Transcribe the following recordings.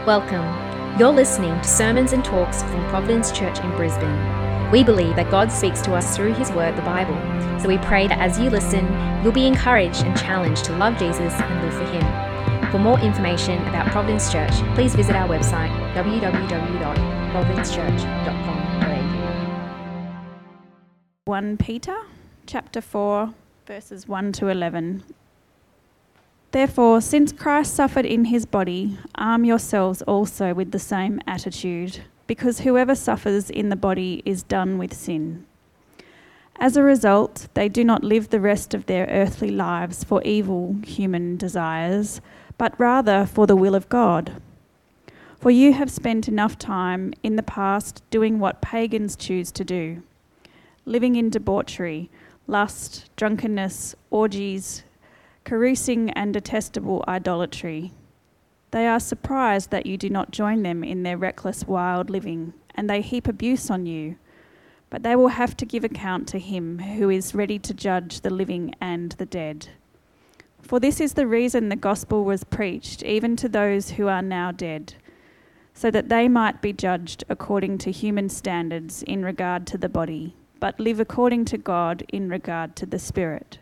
Welcome. You're listening to sermons and talks from Providence Church in Brisbane. We believe that God speaks to us through His Word, the Bible. So we pray that as you listen, you'll be encouraged and challenged to love Jesus and live for Him. For more information about Providence Church, please visit our website www.providencechurch.com.au. 1 Peter chapter 4, verses 1 to 11. Therefore, since Christ suffered in his body, arm yourselves also with the same attitude, because whoever suffers in the body is done with sin. As a result, they do not live the rest of their earthly lives for evil human desires, but rather for the will of God. For you have spent enough time in the past doing what pagans choose to do, living in debauchery, lust, drunkenness, orgies, carousing and detestable idolatry. They are surprised that you do not join them in their reckless wild living, and they heap abuse on you. But they will have to give account to him who is ready to judge the living and the dead. For this is the reason the gospel was preached, even to those who are now dead, so that they might be judged according to human standards in regard to the body, but live according to God in regard to the spirit.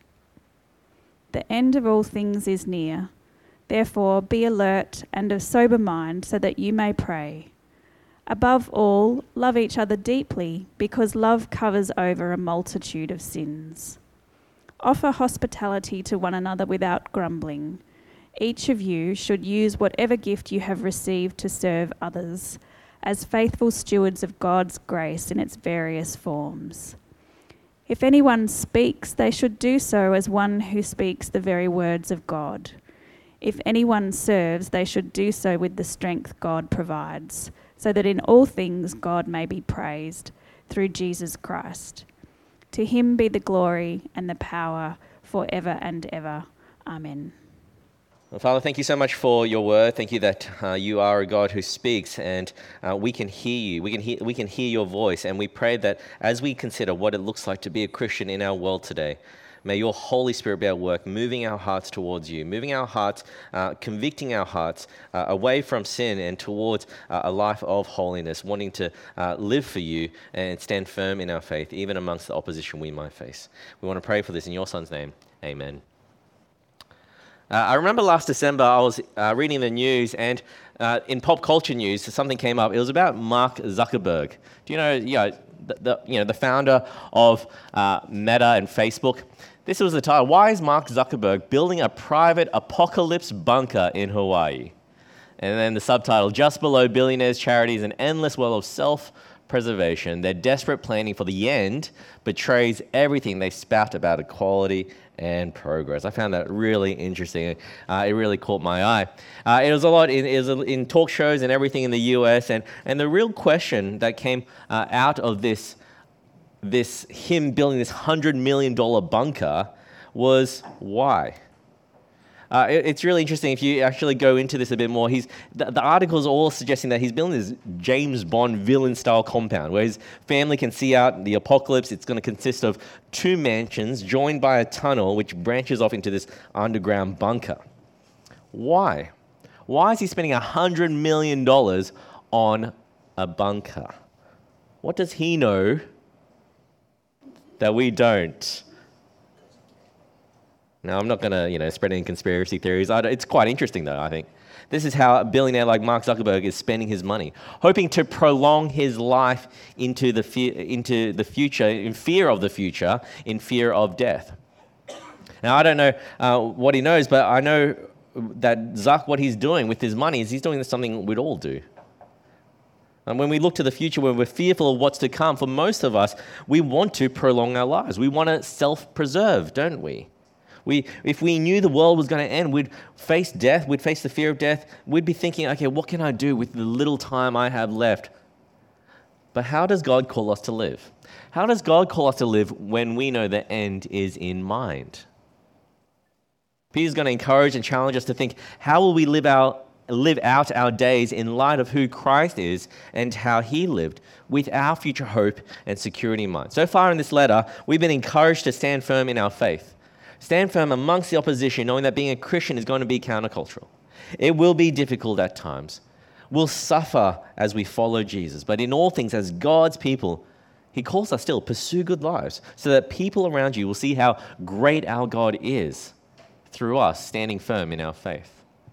The end of all things is near. Therefore, be alert and of sober mind so that you may pray. Above all, love each other deeply, because love covers over a multitude of sins. Offer hospitality to one another without grumbling. Each of you should use whatever gift you have received to serve others, as faithful stewards of God's grace in its various forms. If anyone speaks, they should do so as one who speaks the very words of God. If anyone serves, they should do so with the strength God provides, so that in all things God may be praised through Jesus Christ. To him be the glory and the power forever and ever. Amen. Well, Father, thank you so much for your word. Thank you that you are a God who speaks, and we can hear you. We can hear your voice, and we pray that as we consider what it looks like to be a Christian in our world today, may your Holy Spirit be at work, moving our hearts towards you, moving our hearts, convicting our hearts away from sin and towards a life of holiness, wanting to live for you and stand firm in our faith, even amongst the opposition we might face. We want to pray for this in your Son's name. Amen. I remember last December I was reading the news, and in pop culture news something came up. It was about Mark Zuckerberg. Do you know the founder of Meta and Facebook? This was the title: Why is Mark Zuckerberg building a private apocalypse bunker in Hawaii? And then the subtitle: Just below billionaires, charities, an endless well of self-preservation. Their desperate planning for the end betrays everything they spout about equality and progress. I found that really interesting. It really caught my eye. It was a lot in talk shows and everything in the US, and the real question that came out of this him building this $100 million bunker was why. It's really interesting if you actually go into this a bit more. The articles are all suggesting that he's building this James Bond villain-style compound where his family can see out the apocalypse. It's going to consist of 2 mansions joined by a tunnel which branches off into this underground bunker. Why? Why is he spending $100 million on a bunker? What does he know that we don't? Now, I'm not going to, spread any conspiracy theories. It's quite interesting, though, I think. This is how a billionaire like Mark Zuckerberg is spending his money, hoping to prolong his life into the future, in fear of the future, in fear of death. Now, I don't know what he knows, but I know that what he's doing with his money is he's doing something we'd all do. And when we look to the future, when we're fearful of what's to come, for most of us, we want to prolong our lives. We want to self-preserve, don't we? If we knew the world was going to end, we'd face death, we'd face the fear of death, we'd be thinking, okay, what can I do with the little time I have left? But how does God call us to live? How does God call us to live when we know the end is in mind? Peter's going to encourage and challenge us to think, how will we live out our days in light of who Christ is and how he lived, with our future hope and security in mind? So far in this letter, we've been encouraged to stand firm in our faith. Stand firm amongst the opposition, knowing that being a Christian is going to be countercultural. It will be difficult at times. We'll suffer as we follow Jesus, but in all things, as God's people, he calls us still, pursue good lives, so that people around you will see how great our God is through us standing firm in our faith.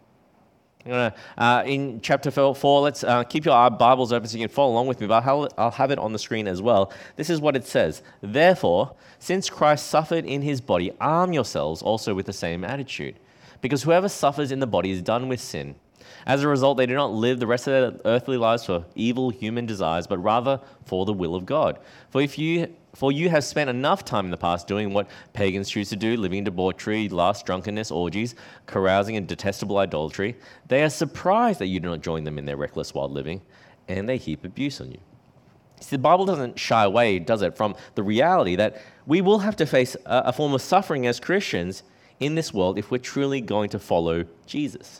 In chapter 4, let's keep your Bibles open so you can follow along with me, but I'll have it on the screen as well. This is what it says. Therefore, since Christ suffered in his body, arm yourselves also with the same attitude. Because whoever suffers in the body is done with sin. As a result, they do not live the rest of their earthly lives for evil human desires, but rather for the will of God. For you have spent enough time in the past doing what pagans choose to do, living in debauchery, lust, drunkenness, orgies, carousing, and detestable idolatry. They are surprised that you do not join them in their reckless wild living, and they heap abuse on you. See, the Bible doesn't shy away, does it, from the reality that we will have to face a form of suffering as Christians in this world if we're truly going to follow Jesus.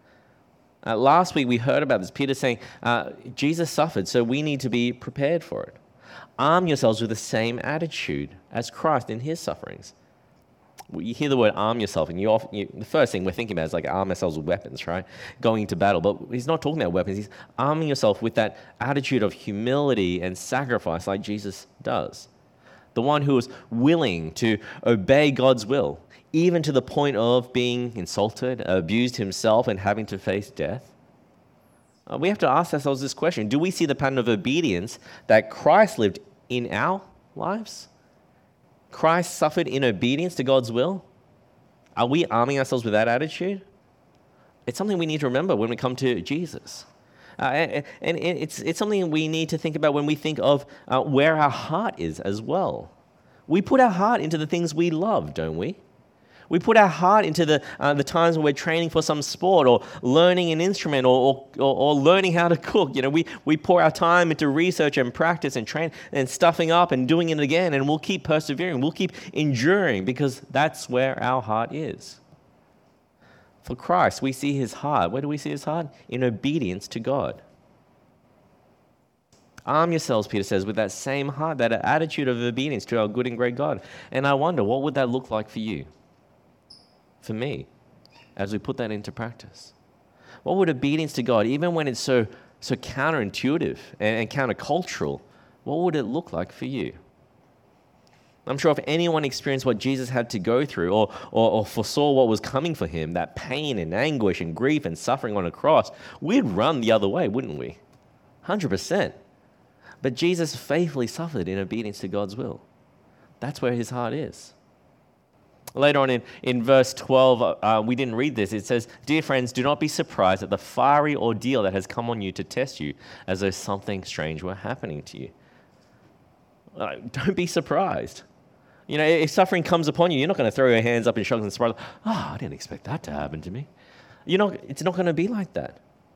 Last week we heard about this. Peter saying, Jesus suffered, so we need to be prepared for it. Arm yourselves with the same attitude as Christ in his sufferings. You hear the word arm yourself, and the first thing we're thinking about is like arm ourselves with weapons, right? Going into battle. But he's not talking about weapons. He's arming yourself with that attitude of humility and sacrifice like Jesus does. The one who was willing to obey God's will, even to the point of being insulted, abused himself, and having to face death. We have to ask ourselves this question. Do we see the pattern of obedience that Christ lived in our lives? Christ suffered in obedience to God's will? Are we arming ourselves with that attitude? It's something we need to remember when we come to Jesus. And it's something we need to think about when we think of where our heart is as well. We put our heart into the things we love, don't we? We put our heart into the times when we're training for some sport or learning an instrument or learning how to cook. You know, we pour our time into research and practice and train and stuffing up and doing it again, and we'll keep persevering. We'll keep enduring because that's where our heart is. For Christ, we see his heart. Where do we see his heart? In obedience to God. Arm yourselves, Peter says, with that same heart, that attitude of obedience to our good and great God. And I wonder, what would that look like for you? For me, as we put that into practice? What would obedience to God, even when it's so counterintuitive and countercultural, what would it look like for you? I'm sure if anyone experienced what Jesus had to go through or foresaw what was coming for him, that pain and anguish and grief and suffering on a cross, we'd run the other way, wouldn't we? 100%. But Jesus faithfully suffered in obedience to God's will. That's where his heart is. Later on in verse 12, we didn't read this. It says, "Dear friends, do not be surprised at the fiery ordeal that has come on you to test you, as though something strange were happening to you." Don't be surprised. You know, if suffering comes upon you, you're not going to throw your hands up in shock and surprise. I didn't expect that to happen to me. It's not going to be like that.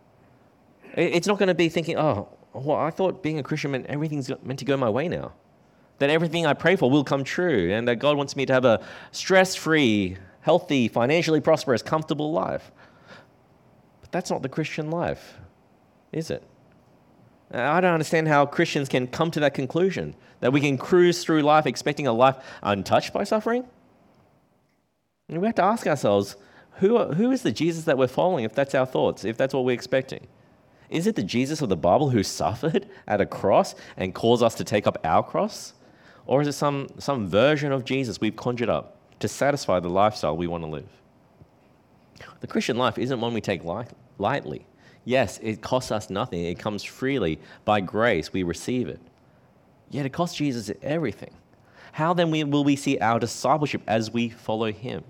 It's not going to be thinking, I thought being a Christian meant everything's meant to go my way now. That everything I pray for will come true, and that God wants me to have a stress-free, healthy, financially prosperous, comfortable life. But that's not the Christian life, is it? I don't understand how Christians can come to that conclusion, that we can cruise through life expecting a life untouched by suffering. And we have to ask ourselves, who is the Jesus that we're following if that's our thoughts, if that's what we're expecting? Is it the Jesus of the Bible who suffered at a cross and calls us to take up our cross? Or is it some version of Jesus we've conjured up to satisfy the lifestyle we want to live? The Christian life isn't one we take lightly. Yes, it costs us nothing. It comes freely. By grace, we receive it. Yet it costs Jesus everything. How then will we see our discipleship as we follow him?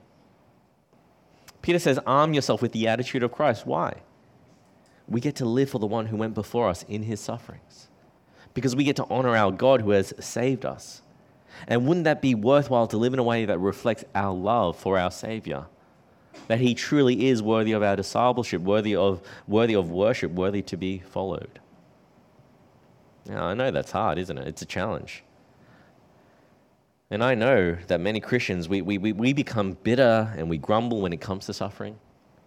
Peter says, arm yourself with the attitude of Christ. Why? We get to live for the one who went before us in his sufferings. Because we get to honor our God who has saved us. And wouldn't that be worthwhile to live in a way that reflects our love for our Savior? That he truly is worthy of our discipleship, worthy of worship, worthy to be followed. Now, I know that's hard, isn't it? It's a challenge. And I know that many Christians, we become bitter and we grumble when it comes to suffering.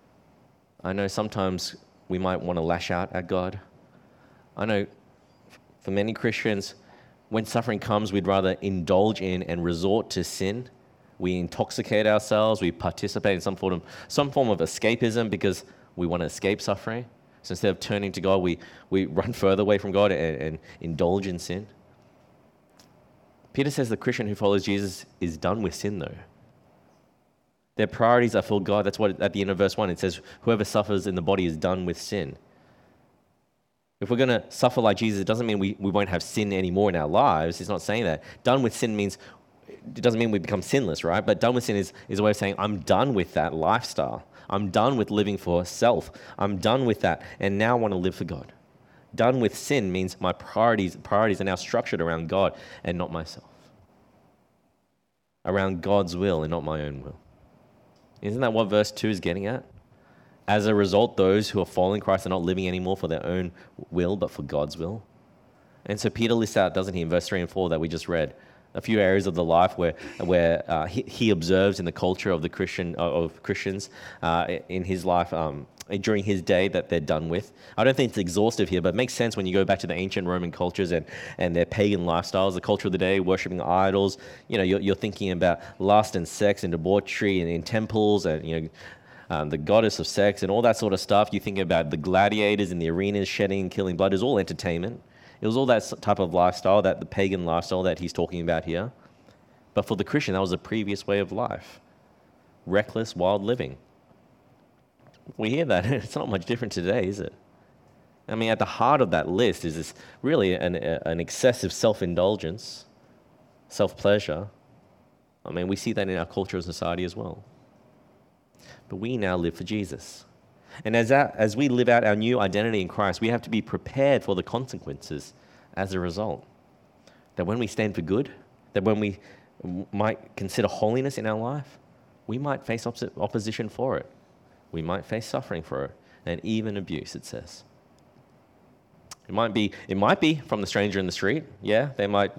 I know sometimes we might want to lash out at God. I know for many Christians, when suffering comes, we'd rather indulge in and resort to sin. We intoxicate ourselves. We participate in some form of escapism because we want to escape suffering. So instead of turning to God, we run further away from God and indulge in sin. Peter says the Christian who follows Jesus is done with sin, though. Their priorities are for God. That's what at the end of verse 1 it says, whoever suffers in the body is done with sin. If we're going to suffer like Jesus, it doesn't mean we won't have sin anymore in our lives. It's not saying that. Done with sin means, it doesn't mean we become sinless, right? But done with sin is a way of saying, I'm done with that lifestyle. I'm done with living for self. I'm done with that, and now I want to live for God. Done with sin means my priorities are now structured around God and not myself. Around God's will and not my own will. Isn't that what verse 2 is getting at? As a result, those who are following Christ are not living anymore for their own will, but for God's will. And so Peter lists out, doesn't he, in verse 3 and 4 that we just read, a few areas of the life where he observes in the culture of Christians in his life during his day that they're done with. I don't think it's exhaustive here, but it makes sense when you go back to the ancient Roman cultures and their pagan lifestyles, the culture of the day, worshipping idols. You're thinking about lust and sex and debauchery in temples and the goddess of sex and all that sort of stuff. You think about the gladiators in the arenas shedding and killing blood. It was all entertainment. It was all that type of lifestyle, the pagan lifestyle that he's talking about here. But for the Christian, that was a previous way of life. Reckless, wild living. We hear that. It's not much different today, is it? I mean, at the heart of that list is this really an excessive self-indulgence, self-pleasure. I mean, we see that in our culture and society as well. But we now live for Jesus. And as we live out our new identity in Christ, we have to be prepared for the consequences as a result. That when we stand for good, that when we might consider holiness in our life, we might face opposition for it. We might face suffering for it, and even abuse, it says. It might be from the stranger in the street. Yeah, they might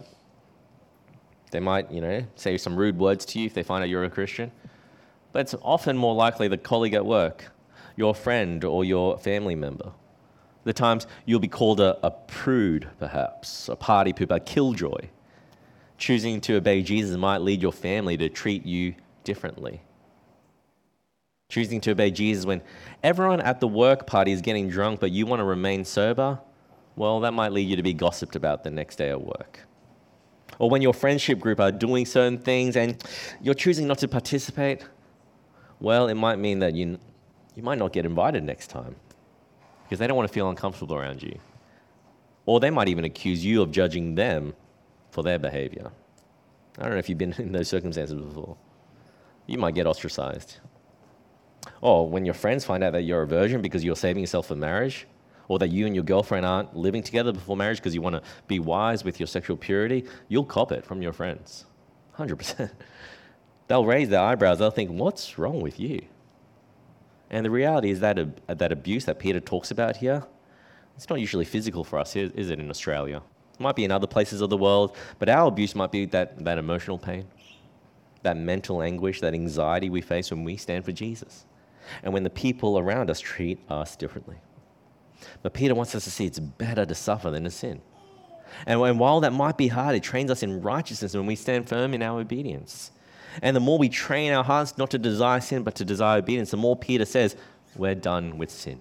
say some rude words to you if they find out you're a Christian. But it's often more likely the colleague at work, your friend or your family member. The times you'll be called a prude, perhaps, a party pooper, a killjoy. Choosing to obey Jesus might lead your family to treat you differently. Choosing to obey Jesus when everyone at the work party is getting drunk but you want to remain sober, well, that might lead you to be gossiped about the next day at work. Or when your friendship group are doing certain things and you're choosing not to participate, well, it might mean that you might not get invited next time because they don't want to feel uncomfortable around you. Or they might even accuse you of judging them for their behavior. I don't know if you've been in those circumstances before. You might get ostracized. Or when your friends find out that you're a virgin because you're saving yourself for marriage, or that you and your girlfriend aren't living together before marriage because you want to be wise with your sexual purity, you'll cop it from your friends. 100%. They'll raise their eyebrows. They'll think, what's wrong with you? And the reality is that abuse that Peter talks about here, it's not usually physical for us, is it, in Australia? It might be in other places of the world, but our abuse might be that emotional pain, that mental anguish, that anxiety we face when we stand for Jesus, and when the people around us treat us differently. But Peter wants us to see it's better to suffer than to sin. And while that might be hard, it trains us in righteousness when we stand firm in our obedience. And the more we train our hearts not to desire sin, but to desire obedience, the more Peter says, we're done with sin.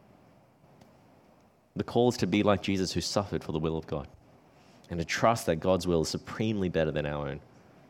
The call is to be like Jesus, who suffered for the will of God, and to trust that God's will is supremely better than our own.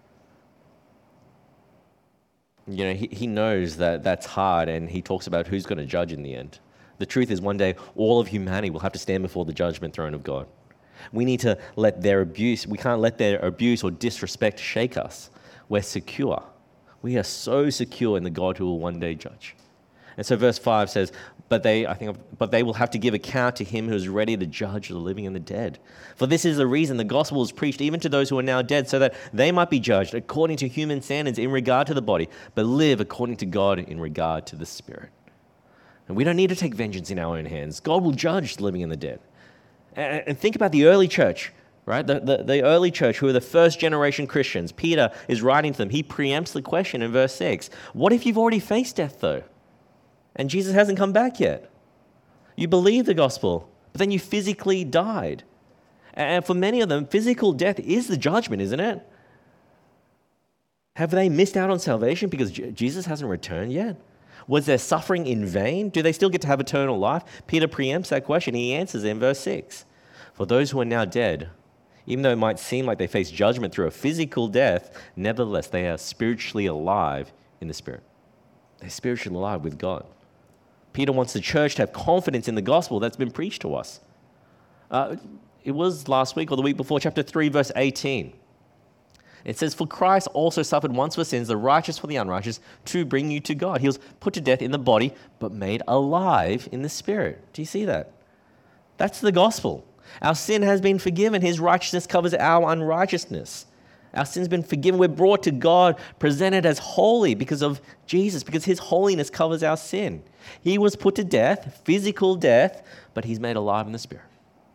He knows that that's hard, and he talks about who's going to judge in the end. The truth is, one day, all of humanity will have to stand before the judgment throne of God. We need to we can't let their abuse or disrespect shake us. We're secure. We are so secure in the God who will one day judge. And so verse 5 says, but they will have to give account to him who is ready to judge the living and the dead. For this is the reason the gospel is preached even to those who are now dead, so that they might be judged according to human standards in regard to the body, but live according to God in regard to the spirit. And we don't need to take vengeance in our own hands. God will judge the living and the dead. And think about the early church, right? The early church, who are the first generation Christians. Peter is writing to them. He preempts the question in verse 6. What if you've already faced death, though? And Jesus hasn't come back yet. You believe the gospel, but then you physically died. And for many of them, physical death is the judgment, isn't it? Have they missed out on salvation because Jesus hasn't returned yet? Was their suffering in vain? Do they still get to have eternal life? Peter preempts that question. He answers in verse 6. For those who are now dead, even though it might seem like they face judgment through a physical death, nevertheless, they are spiritually alive in the Spirit. They're spiritually alive with God. Peter wants the church to have confidence in the gospel that's been preached to us. It was last week or the week before, chapter 3, verse 18. It says, for Christ also suffered once for sins, the righteous for the unrighteous, to bring you to God. He was put to death in the body, but made alive in the Spirit. Do you see that? That's the gospel. Our sin has been forgiven. His righteousness covers our unrighteousness. Our sin's been forgiven. We're brought to God, presented as holy because of Jesus, because his holiness covers our sin. He was put to death, physical death, but he's made alive in the Spirit.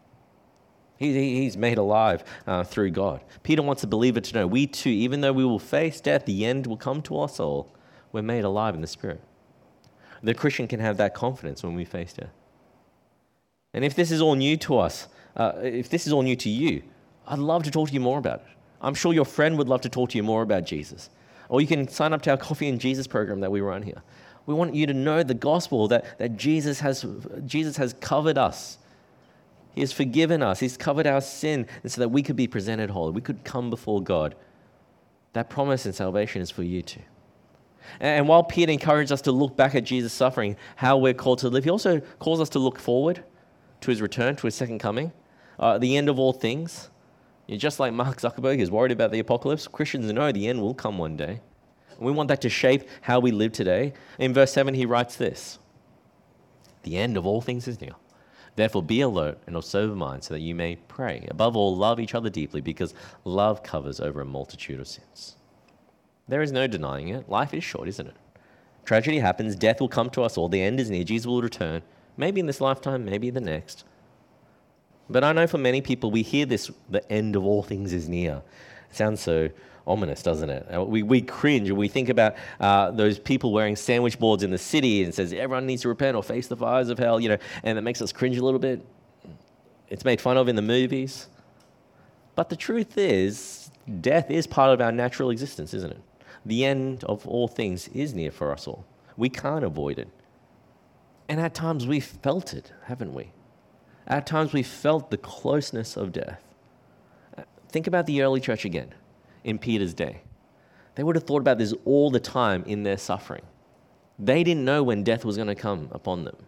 He's made alive through God. Peter wants the believer to know, we too, even though we will face death, the end will come to us all. We're made alive in the Spirit. The Christian can have that confidence when we face death. And if this is all new to us, if this is all new to you, I'd love to talk to you more about it. I'm sure your friend would love to talk to you more about Jesus. Or you can sign up to our Coffee and Jesus program that we run here. We want you to know the gospel that Jesus has covered us. He has forgiven us. He's covered our sin, and so that we could be presented holy. We could come before God. That promise in salvation is for you too. And while Peter encouraged us to look back at Jesus' suffering, how we're called to live, he also calls us to look forward to his return, to his second coming, the end of all things. Just like Mark Zuckerberg is worried about the apocalypse, Christians know the end will come one day. And we want that to shape how we live today. In verse 7, he writes this, the end of all things is near. Therefore, be alert and of sober mind so that you may pray. Above all, love each other deeply because love covers over a multitude of sins. There is no denying it. Life is short, isn't it? Tragedy happens. Death will come to us all. The end is near. Jesus will return. Maybe in this lifetime, maybe the next. But I know for many people, we hear this, the end of all things is near. It sounds so ominous, doesn't it? We cringe and we think about those people wearing sandwich boards in the city and says everyone needs to repent or face the fires of hell, and it makes us cringe a little bit. It's made fun of in the movies. But the truth is, death is part of our natural existence, isn't it? The end of all things is near for us all. We can't avoid it. And at times we've felt it, haven't we? At times we've felt the closeness of death. Think about the early church again. In Peter's day, they would have thought about this all the time in their suffering. They didn't know when death was going to come upon them.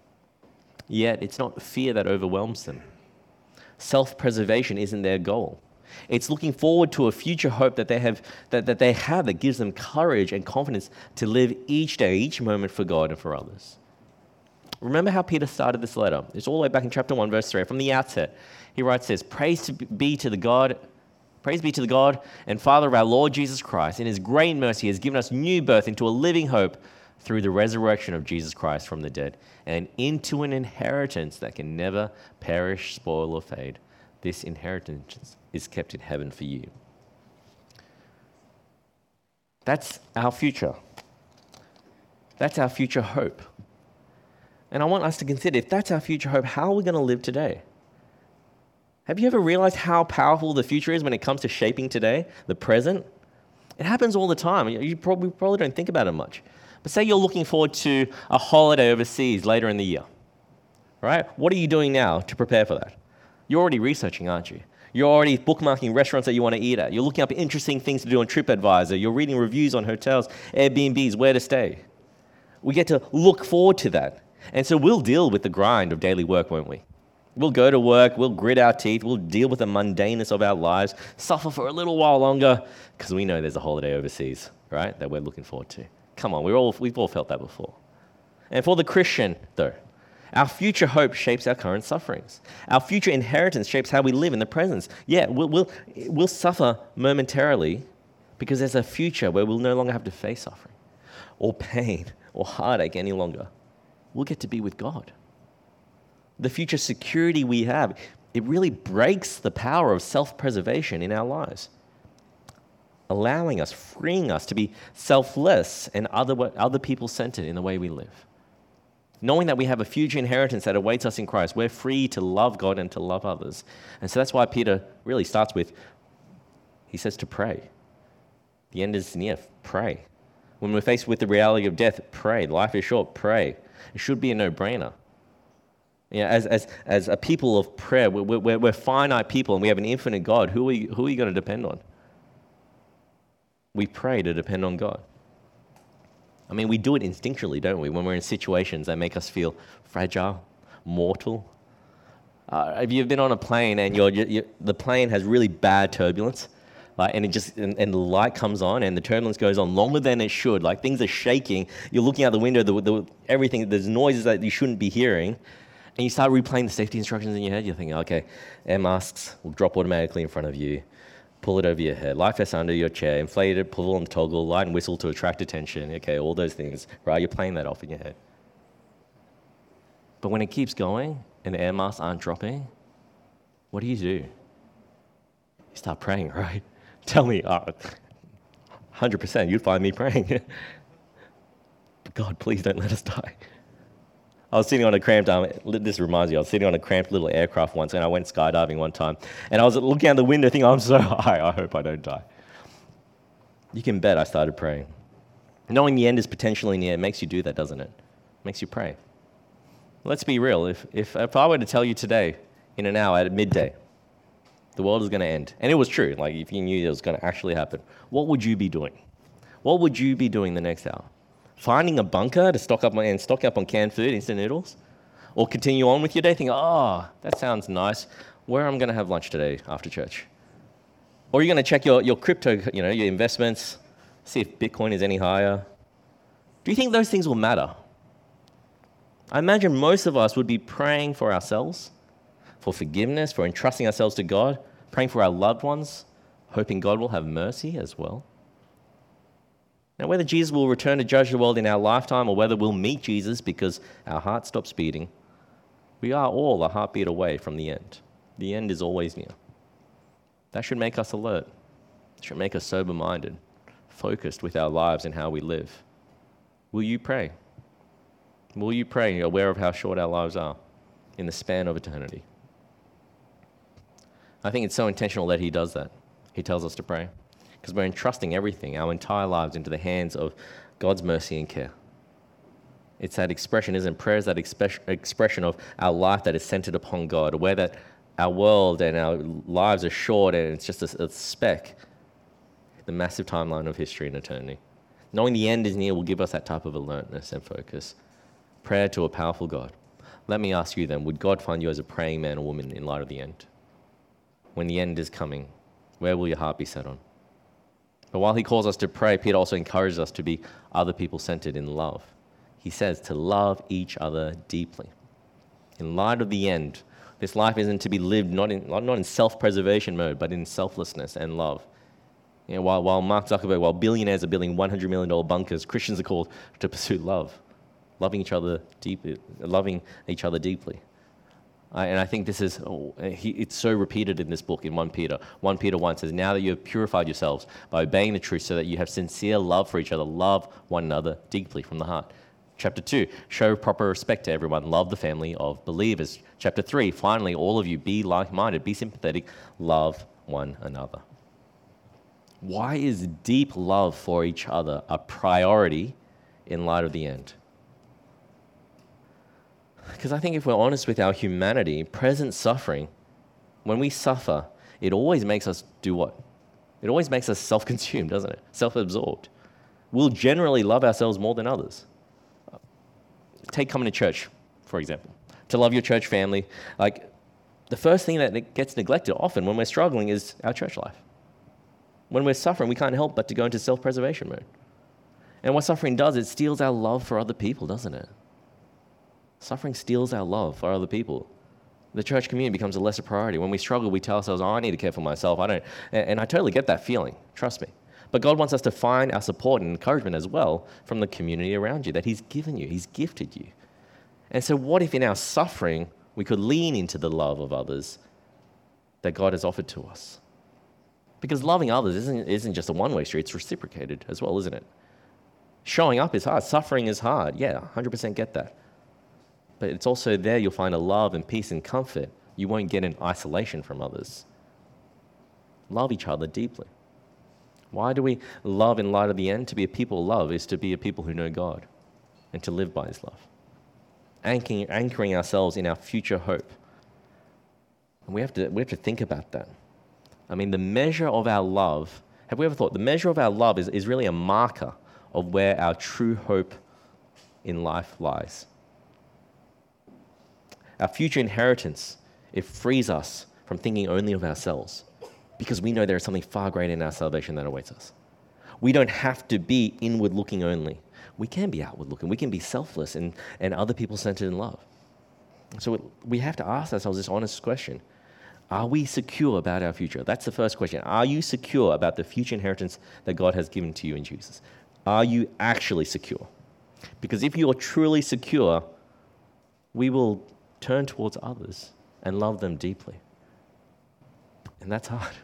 Yet it's not fear that overwhelms them. Self-preservation isn't their goal. It's looking forward to a future hope that they have that gives them courage and confidence to live each day, each moment for God and for others. Remember how Peter started this letter. It's all the way back in chapter 1, verse 3. From the outset, he writes this, Praise be to the God and Father of our Lord Jesus Christ. In his great mercy, he has given us new birth into a living hope through the resurrection of Jesus Christ from the dead and into an inheritance that can never perish, spoil, or fade. This inheritance is kept in heaven for you. That's our future. That's our future hope. And I want us to consider, if that's our future hope, how are we going to live today? Have you ever realized how powerful the future is when it comes to shaping today, the present? It happens all the time. You probably don't think about it much. But say you're looking forward to a holiday overseas later in the year, right? What are you doing now to prepare for that? You're already researching, aren't you? You're already bookmarking restaurants that you want to eat at. You're looking up interesting things to do on TripAdvisor. You're reading reviews on hotels, Airbnbs, where to stay. We get to look forward to that. And so we'll deal with the grind of daily work, won't we? We'll go to work, we'll grit our teeth, we'll deal with the mundaneness of our lives, suffer for a little while longer, because we know there's a holiday overseas, right, that we're looking forward to. Come on, we've all felt that before. And for the Christian, though, our future hope shapes our current sufferings. Our future inheritance shapes how we live in the present. Yeah, we'll suffer momentarily because there's a future where we'll no longer have to face suffering or pain or heartache any longer. We'll get to be with God. The future security we have, it really breaks the power of self-preservation in our lives, allowing us, freeing us to be selfless and other people-centered in the way we live. Knowing that we have a future inheritance that awaits us in Christ, we're free to love God and to love others. And so that's why Peter really starts with, he says to pray. The end is near, pray. When we're faced with the reality of death, pray. Life is short, pray. It should be a no-brainer. As a people of prayer, we're finite people and we have an infinite God. Who are you going to depend on? We pray to depend on God. I mean, we do it instinctually, don't we? When we're in situations that make us feel fragile, mortal. Have you been on a plane and the plane has really bad turbulence, and the light comes on and the turbulence goes on longer than it should, like things are shaking, you're looking out the window, everything, there's noises that you shouldn't be hearing, and you start replaying the safety instructions in your head, you're thinking, okay, air masks will drop automatically in front of you, pull it over your head, life vest under your chair, inflate it, pull on the toggle, light and whistle to attract attention, okay, all those things, right? You're playing that off in your head. But when it keeps going and the air masks aren't dropping, what do? You start praying, right? Tell me, 100% you'd find me praying. But God, please don't let us die. I was sitting on a cramped, this reminds me, I was sitting on a cramped little aircraft once, and I went skydiving one time, and I was looking out the window thinking, I'm so high, I hope I don't die. You can bet I started praying. Knowing the end is potentially near, it makes you do that, doesn't it? It makes you pray. Let's be real, if I were to tell you today, in an hour at midday, the world is going to end, and it was true, like if you knew it was going to actually happen, what would you be doing? What would you be doing the next hour? Finding a bunker to stock up on canned food, instant noodles? Or continue on with your day thinking, that sounds nice. Where am I going to have lunch today after church? Or are you going to check your crypto, your investments, see if Bitcoin is any higher? Do you think those things will matter? I imagine most of us would be praying for ourselves, for forgiveness, for entrusting ourselves to God, praying for our loved ones, hoping God will have mercy as well. Now, whether Jesus will return to judge the world in our lifetime or whether we'll meet Jesus because our heart stops beating, we are all a heartbeat away from the end. The end is always near. That should make us alert. It should make us sober-minded, focused with our lives and how we live. Will you pray? Will you pray, aware of how short our lives are in the span of eternity? I think it's so intentional that he does that. He tells us to pray. Because we're entrusting everything, our entire lives, into the hands of God's mercy and care. It's that expression, isn't it? Prayer is that expression of our life that is centered upon God, aware that our world and our lives are short and it's just a speck, the massive timeline of history and eternity. Knowing the end is near will give us that type of alertness and focus. Prayer to a powerful God. Let me ask you then, would God find you as a praying man or woman in light of the end? When the end is coming, where will your heart be set on? But while he calls us to pray, Peter also encourages us to be other people-centered in love. He says to love each other deeply. In light of the end, this life isn't to be lived not in self-preservation mode, but in selflessness and love. While Mark Zuckerberg, while billionaires are building $100 million bunkers, Christians are called to pursue love, loving each other deeply. And I think this is, it's so repeated in this book in 1 Peter. 1 Peter 1 says, now that you have purified yourselves by obeying the truth so that you have sincere love for each other, love one another deeply from the heart. Chapter 2, show proper respect to everyone, love the family of believers. Chapter 3, finally, all of you, be like-minded, be sympathetic, love one another. Why is deep love for each other a priority in light of the end? Because I think if we're honest with our humanity, present suffering, when we suffer, it always makes us do what? It always makes us self-consumed, doesn't it? Self-absorbed. We'll generally love ourselves more than others. Take coming to church, for example. To love your church family. Like, the first thing that gets neglected often when we're struggling is our church life. When we're suffering, we can't help but to go into self-preservation mode. And what suffering does, it steals our love for other people, doesn't it? Suffering steals our love for other people. The church community becomes a lesser priority. When we struggle, we tell ourselves, I need to care for myself. And I totally get that feeling, trust me. But God wants us to find our support and encouragement as well from the community around you that he's given you, he's gifted you. And so what if in our suffering, we could lean into the love of others that God has offered to us? Because loving others isn't just a one-way street, it's reciprocated as well, isn't it? Showing up is hard, suffering is hard. Yeah, 100% get that. But it's also there you'll find a love and peace and comfort you won't get in isolation from others. Love each other deeply. Why do we love in light of the end? To be a people of love is to be a people who know God and to live by his love. Anchoring ourselves in our future hope. And we have to think about that. I mean, the measure of our love, have we ever thought, the measure of our love is really a marker of where our true hope in life lies. Our future inheritance, it frees us from thinking only of ourselves because we know there is something far greater in our salvation that awaits us. We don't have to be inward looking only. We can be outward looking. We can be selfless and other people centered in love. So we have to ask ourselves this honest question. Are we secure about our future? That's the first question. Are you secure about the future inheritance that God has given to you in Jesus? Are you actually secure? Because if you're truly secure, we will turn towards others and love them deeply. And that's hard.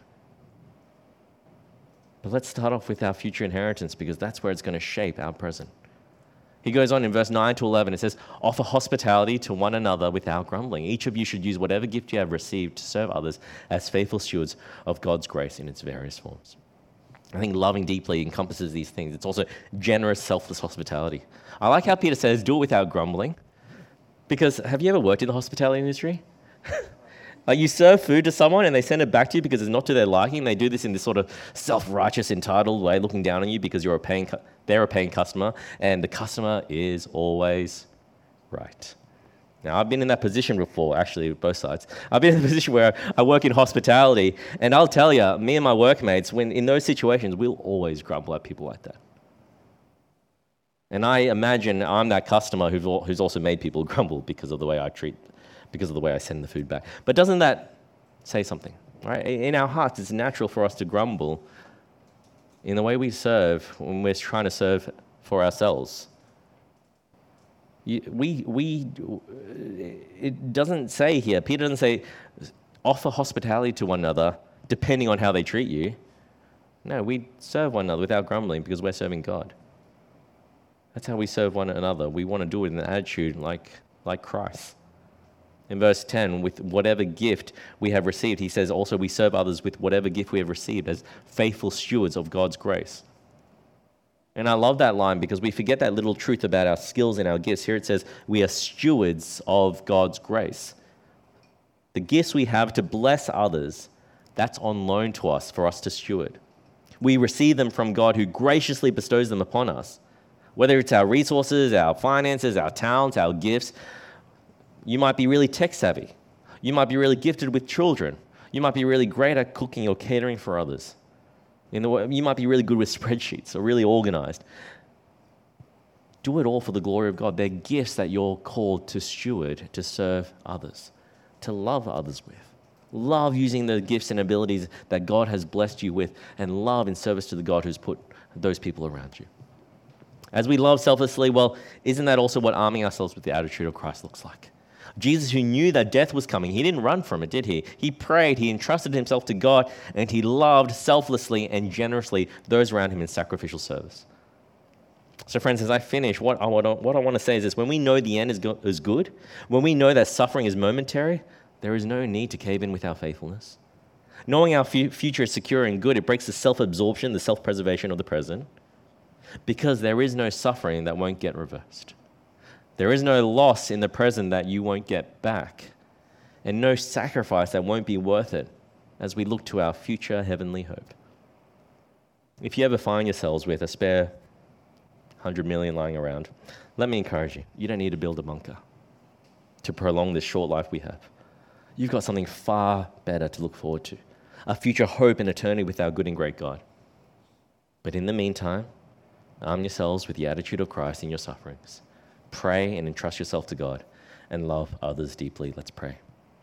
But let's start off with our future inheritance because that's where it's going to shape our present. He goes on in verse 9 to 11, it says, offer hospitality to one another without grumbling. Each of you should use whatever gift you have received to serve others as faithful stewards of God's grace in its various forms. I think loving deeply encompasses these things. It's also generous, selfless hospitality. I like how Peter says, do it without grumbling. Because have you ever worked in the hospitality industry? You serve food to someone and they send it back to you because it's not to their liking. They do this in this sort of self-righteous, entitled way, looking down on you because they're a paying customer, and the customer is always right. Now, I've been in that position before, actually, both sides. I've been in a position where I work in hospitality, and I'll tell you, me and my workmates, when in those situations, we'll always grumble at people like that. And I imagine I'm that customer who's also made people grumble because of the way I send the food back. But doesn't that say something? Right? In our hearts, it's natural for us to grumble in the way we serve when we're trying to serve for ourselves. It doesn't say here, Peter doesn't say, offer hospitality to one another depending on how they treat you. No, we serve one another without grumbling because we're serving God. That's how we serve one another. We want to do it in an attitude like Christ. In verse 10, with whatever gift we have received, he says also we serve others with whatever gift we have received as faithful stewards of God's grace. And I love that line because we forget that little truth about our skills and our gifts. Here it says we are stewards of God's grace. The gifts we have to bless others, that's on loan to us for us to steward. We receive them from God who graciously bestows them upon us. Whether it's our resources, our finances, our talents, our gifts. You might be really tech savvy. You might be really gifted with children. You might be really great at cooking or catering for others. You might be really good with spreadsheets or really organized. Do it all for the glory of God. They're gifts that you're called to steward, to serve others, to love others with. Love using the gifts and abilities that God has blessed you with, and love in service to the God who's put those people around you. As we love selflessly, well, isn't that also what arming ourselves with the attitude of Christ looks like? Jesus, who knew that death was coming, he didn't run from it, did he? He prayed, he entrusted himself to God, and he loved selflessly and generously those around him in sacrificial service. So friends, as I finish, what I want to say is this. When we know the end is good, when we know that suffering is momentary, there is no need to cave in with our faithfulness. Knowing our future is secure and good, it breaks the self-absorption, the self-preservation of the present, because there is no suffering that won't get reversed. There is no loss in the present that you won't get back, and no sacrifice that won't be worth it as we look to our future heavenly hope. If you ever find yourselves with a spare 100 million lying around, let me encourage you. You don't need to build a bunker to prolong this short life we have. You've got something far better to look forward to, a future hope and eternity with our good and great God. But in the meantime, arm yourselves with the attitude of Christ in your sufferings. Pray and entrust yourself to God and love others deeply. Let's pray.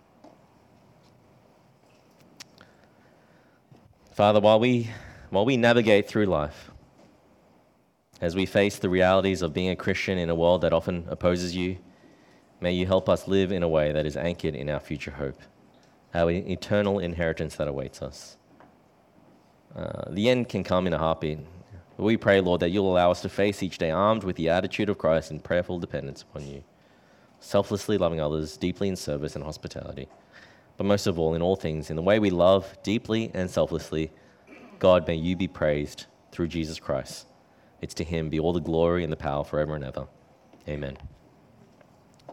Father, while we navigate through life, as we face the realities of being a Christian in a world that often opposes you, may you help us live in a way that is anchored in our future hope, our eternal inheritance that awaits us. The end can come in a heartbeat. We pray, Lord, that you'll allow us to face each day armed with the attitude of Christ in prayerful dependence upon you, selflessly loving others, deeply in service and hospitality, but most of all, in all things, in the way we love deeply and selflessly, God, may you be praised through Jesus Christ. It's to him be all the glory and the power forever and ever. Amen.